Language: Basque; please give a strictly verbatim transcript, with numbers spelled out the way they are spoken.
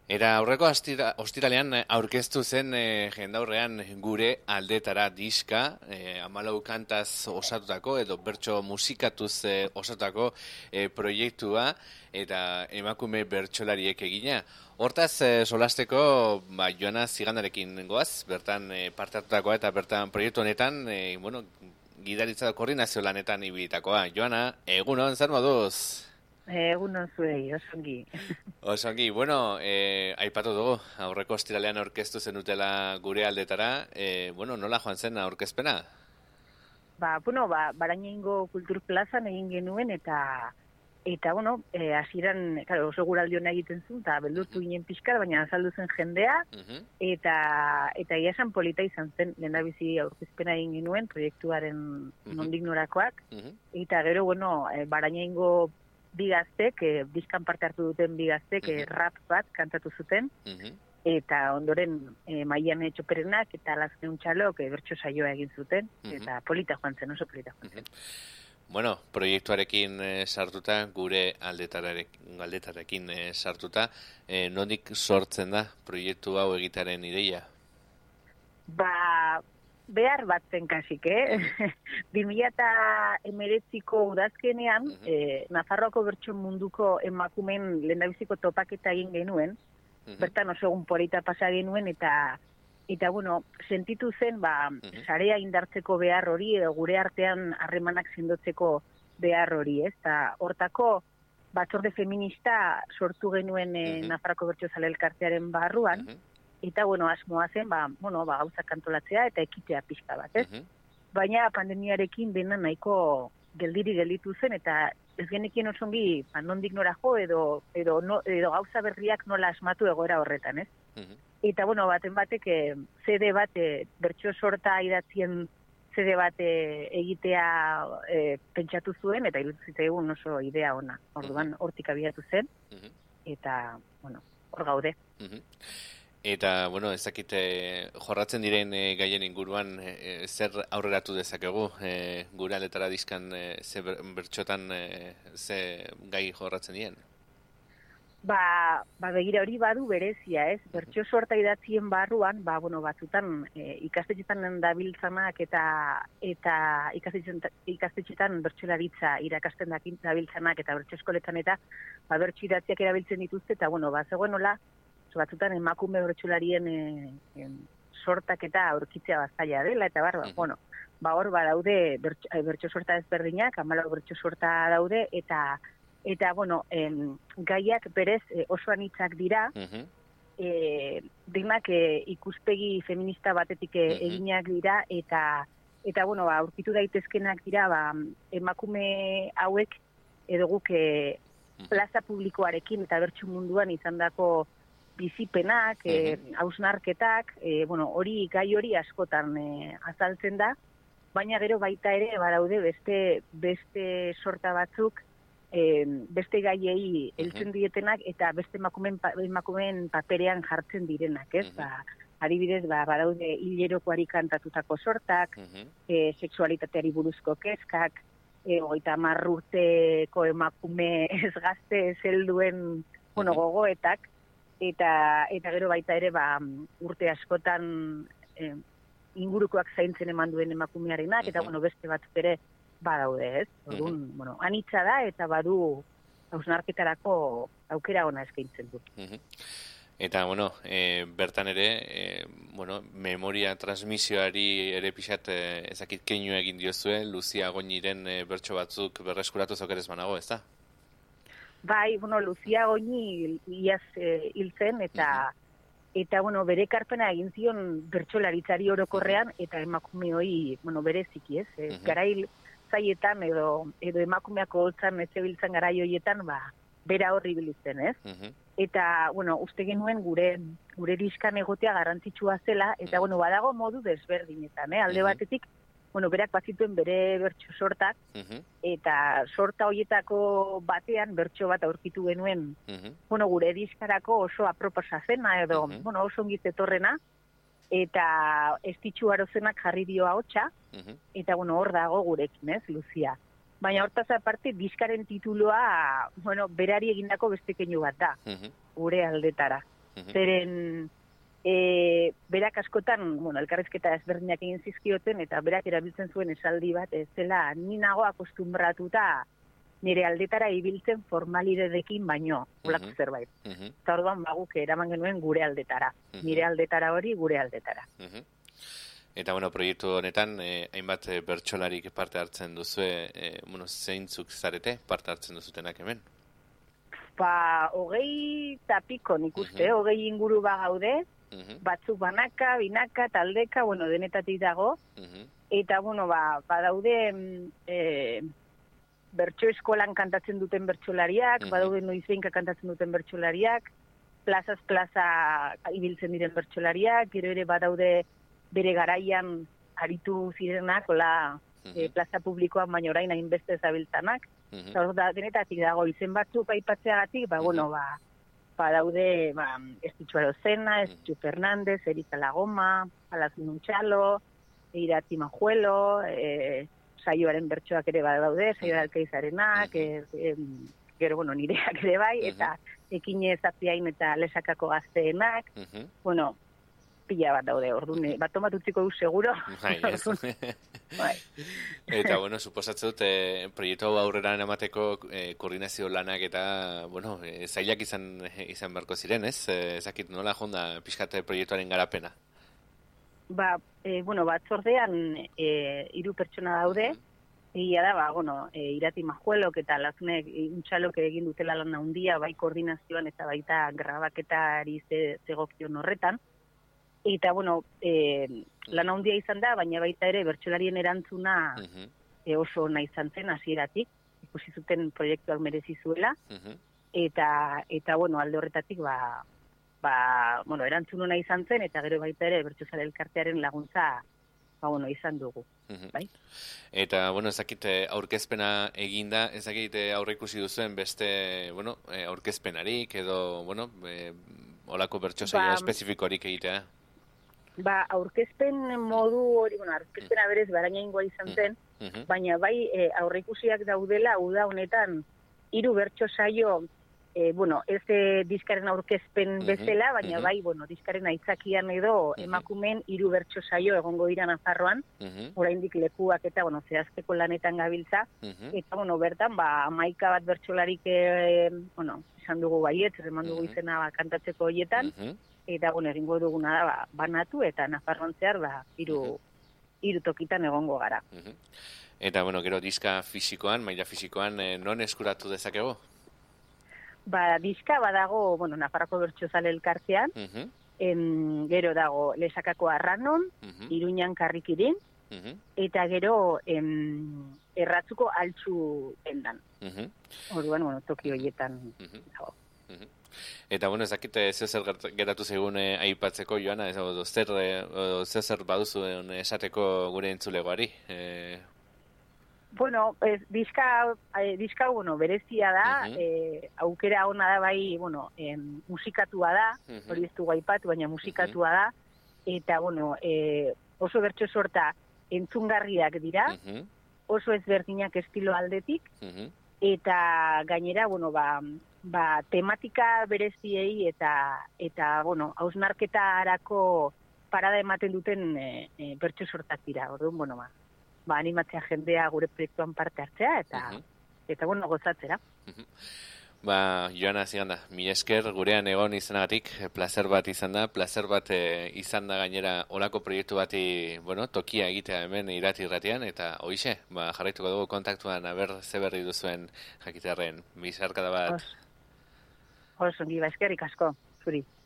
Era aurreko astira, ostiralean aurkeztu zen e, jendaurrean gure aldetara diska, e, hamalau kantaz osatutako edo bertso musikatuz e, osatutako e, proiektua eta emakume bertsolariek egina. Hortaz, e, solasteko, ba, Joana Zigandarekin goaz, bertan e, parte hartutakoa eta bertan proiektu honetan, e, bueno, gidaritza koordinazio lanetan ibilitakoa. Joana, egunon, zer moduz? Egunon zuei, osongi. Osongi, bueno, eh, aipatu dugu, aurreko ostiralean aurkeztu zenutela gure aldetara, eh, bueno, nola joan zen aurkezpena? Ba, bueno, ba, Barañaingo Kultur Plazan egin genuen eta eta bueno, eh, hasieran, claro, oso guraldi hona egiten zuen eta beldurtu uh-huh. ginen pixkar, baina azaldu zen jendea uh-huh. eta eta ia esan polita izan zen lehendabizi aurkezpena egin genuen proiektuaren uh-huh. nondik norakoak uh-huh. eta gero, bueno, eh, Barañaingo bi gaztek, eh, diskan parte hartu duten bi gaztek, uh-huh. eh, rap bat kantatu zuten, uh-huh. eta ondoren eh, Maian Etxoperenak eta Lazken Untxalok eh, bertso saioa egin zuten, uh-huh. eta polita joan zen, oso polita joan zen. Uh-huh. Bueno, proiektuarekin eh, sartuta, gure aldetarekin, aldetarekin eh, sartuta, eh, nondik sortzen da proiektu hau egitaren ideia? Ba... behar bat zen kasik, eh? bi mila hemeretziko udazkenean, uh-huh. eh, Nafarroako bertso munduko emakumeen lehendabiziko topaketa egin genuen, uh-huh. bertan oso egun polita pasa genuen, eta, eta bueno, sentitu zen, ba, uh-huh. sarea indartzeko behar hori, edo gure artean harremanak sendotzeko behar hori, ez? Eta hortako, batzorde feminista sortu genuen eh, uh-huh. Nafarroako bertso zale elkartearen barruan, uh-huh. eta, bueno, asmoa zen, ba, bueno, ba, gauzak kantolatzea eta ekitea pixka bat, ez? Uh-huh. Baina pandemiarekin dena nahiko geldiri gelditu zen, eta ez genekien osongi, ba, nondik nora jo, edo, edo, no, edo gauza berriak nola asmatu egoera horretan, ez? Uh-huh. Eta, bueno, baten batek, e, C D bat, e, bertso sorta idatzien C D bat e, egitea e, pentsatu zuen, eta iruditu zitzaigun oso idea ona. Orduan, uh-huh. hortik abiatu zen, uh-huh. eta, bueno, hor gaude. Uh-huh. Eta, bueno, ez dakit eh, jorratzen diren eh, gaien inguruan eh, zer aurreratu dezakegu eh, gure aldetara diskan eh, ze bertxotan eh, ze gai jorratzen diren? Ba, ba begira hori badu berezia, ez? Bertso sorta idatzien barruan, ba, bueno, batzutan eh, ikastetxetan dabiltzanak eta eta ikastetxetan, ikastetxetan bertsolaritza irakasten dakin dabiltzanak eta bertso eskoletan eta ba, bertso idatziak erabiltzen dituzte, eta, bueno, ba, zegoen nola, batzutan emakume bertsolarien e, e, sortak eta aurkitzea bazaila dela, eta bar, mm-hmm. bueno, ba hor badaude bertso, bertso sorta ezberdinak, hamalau bertso sorta daude, eta, eta bueno, em, gaiak berez e, oso anitzak dira, mm-hmm. e, denak e, ikuspegi feminista batetik e, mm-hmm. eginak dira, eta, eta bueno, ba, aurkitu daitezkenak dira, ba, emakume hauek edo guk e, plaza publikoarekin eta bertso munduan izandako bizipenak, uh-huh. hausnarketak, e, bueno, hori gai hori askotan e, azaltzen da, baina gero baita ere badaude beste beste sorta batzuk, e, beste gaiei heltzen uh-huh. dietenak eta beste emakumeen emakumeen paperean jartzen direnak, ez? Uh-huh. Ba, adibidez, ba, badaude hilerokoari kantatutako sortak, uh-huh. e, sexualitateari buruzko kezkak, e, hogeita hamar urteko emakume ez gazte ez helduen, bueno, uh-huh. gogoetak, Eta, eta gero baita ere ba, urte askotan eh, ingurukoak zaintzen eman duen emakumearenak, uh-huh. eta bueno, beste batzuk ere badaude, ez? Orduan, uh-huh. bueno, anitza da eta badu hausnarketarako aukera ona eskaintzen du. Uh-huh. Eta, bueno, e, bertan ere, e, bueno, memoria transmisioari ere pixat e, ezakit keinu egin diozue, Luzia Goñiren e, bertso batzuk berreskuratu zokerez banago, ez da? Bai, bueno, Luzia Goñi iaz e, hil zen, eta, uh-huh. eta bueno, bere karpena egin zion bertsolaritzari orokorrean, eta emakume hori, bueno, bereziki, ez? Uh-huh. Garai zaietan edo, edo emakumeak holtzan ez zebiltzen garai horietan, ba, bera horri bilizten, ez? Uh-huh. Eta, bueno, uste genuen gure, gure diskan egotea garrantzitsua zela, eta, uh-huh. bueno, badago modu desberdinetan, eh? Alde uh-huh. batetik, bueno, berak bazituen bere bertso sortak, uh-huh. eta sorta hoietako batean bertso bat aurkitu genuen, uh-huh. bueno, gure diskarako oso aproposa zena, edo, uh-huh. bueno, oso ongit etorrena, eta estitxu arozenak jarri dio ahotsa, uh-huh. eta, bueno, hor dago gurekin, ez, Luzia. Baina hortaz aparte, diskaren tituloa, bueno, berari egindako beste keinu bat da, uh-huh. gure aldetara. Mhm. Zeren e, berak askotan, bueno, elkarrizketa ezberdinak egin zizkioten, eta berak erabiltzen zuen esaldi bat, ez zela, ni nago akostumbratuta nire aldetara ibiltzen formalidedekin baino, olako Mhm. zerbait. Mhm. Eta orduan baguk eraman genuen gure aldetara. Mhm. Nire aldetara hori gure aldetara. Mhm. Eta, bueno, proiektu honetan, eh, hainbat eh, bertsolarik parte hartzen duzue, eh, bueno, zeintzuk zarete parte hartzen duzutenak hemen? Ba, hogei tapiko nik uste, Mhm. hogei inguru bagaude, Mhm. batzuk banaka, binaka, taldeka, bueno, denetatik dago, Mhm. eta, bueno, ba, badaude mm, e, bertso eskolan kantatzen duten bertsolariak, Mhm. badaude noizbeinka kantatzen duten bertsolariak, plazaz plaza ibiltzen diren bertsolariak, gero ere badaude bere garaian aritu zirenak, hola, e, Mhm. plaza publikoan baina orain hainbeste zabiltzanak, Mhm. eta hor da, denetatik dago izen batzuk aipatzeagatik, ba, Mhm. bueno, ba, ba daude, ba, Estitxu Arozena, Estitxu Fernández, Erika Lagoma, Alaz Nuntxalo, Irati Majuelo, e, saioaren bertsoak ere badaude, saio Mhm. alkaizarenak, Mhm. e, em, gero, bueno, nireak ere bai, eta Ekine Zapiain eta Lesakako gazteenak, Mhm. bueno, pila bat daude, orduan, Mhm. bat tomat utziko du seguro. Bai, ez. Orduan, bai. Eta, bueno, suposatzen dut, eh, proiektu hau aurrera emateko eh, koordinazio lanak eta, bueno, eh, zailak izan izan beharko ziren, ez? Eh, ezakit nola jonda pixkate proiektuaren garapena. Ba, e, bueno, batzordean e, hiru pertsona daude, egia da, ba, bueno, e, Irati Majuelok eta Laznek untxalok egin dutela lan handia, bai koordinazioan eta baita grabaketari ze, zegokion horretan. Eta, bueno, e, lan handia izan da, baina baita ere bertsolarien erantzuna Mhm. e, oso ona izan zen hasieratik, ikusi zuten proiektuak merezi zuela, Mhm. eta, eta bueno, alde horretatik, ba, ba, bueno, erantzun ona izan zen, eta gero baita ere bertsozale elkartearen laguntza, ba, bueno, izan dugu. Mhm. Bai? Eta, bueno, ezakit eh, aurkezpena eginda, ezakit eh, aurre ikusi duzuen beste, bueno, eh, aurkezpenarik edo, bueno, eh, olako bertso saio Ba, espezifikorik egitea. Ba, aurkezpen modu hori, bueno, aurkezpena berez barainaingoa izan zen, Mhm. baina bai e, aurreikusiak daudela uda honetan hiru bertso saio, e, bueno, ez e, diskaren aurkezpen Mhm, bezala, baina mhm. bai, bueno, diskaren aitzakian edo Mhm. emakumeen hiru bertso saio egongo dira Nafarroan, Mhm. oraindik lekuak eta, bueno, zehazteko lanetan gabiltza, Mhm. eta, bueno, bertan, ba, hamaika bat bertsolarik, e, bueno, esan dugu baiet, eman dugu Mhm. izena ba, kantatzeko hoietan, Mhm. eta, bueno, egingo duguna da, ba, banatu, eta Nafarroan zehar, ba, hiru, hiru tokitan egongo gara. Mhm. Eta, bueno, gero diska fisikoan, maila fisikoan, eh, non eskuratu dezakegu? Ba, diska badago, bueno, Nafarroko Bertsozale elkartean, Mhm. em, gero dago Lesakako Arranon, Mhm. Iruñan Karrikirin, Mhm. eta gero em, Erratzuko Altxu dendan. Mhm. Orduan, bueno, toki horietan Mhm. dago. Mhm. Eta, bueno, ez dakit eh, zeo zer gert- geratu zaigun eh, aipatzeko, Joana, ez edo zer, eh, edo zeo zer baduzu eh, esateko gure entzulegoari. Eh, Bueno, ez, diska, eh, diska, bueno, berezia da, Mhm. eh, aukera ona da bai, bueno, em, musikatua da, Mhm. hori ez du aipatu, baina musikatua da, eta, bueno, eh, oso bertso sorta entzungarriak dira, Mhm. oso ezberdinak estilo aldetik, Mhm. eta gainera, bueno, ba, ba tematika bereziei eta, eta bueno, hausnarketarako parada ematen duten e, e, bertso sortak dira. Orduan, bueno, ba, ba animatzea jendea gure proiektuan parte hartzea, eta, Mhm. eta bueno, gozatzera. Ba, Joana, ziganda, mi esker gurean egon izanagatik, placer bat izan da, placer bat eh, izan da gainera olako proiektu bati, bueno, tokia egitea hemen irati irratian, eta hoixe, ba, jarraituko dugu kontaktuan, aber ze berri duzuen jakiterren, bizarkada bat. Os, os ongi, ba, eskerrik asko, zuri.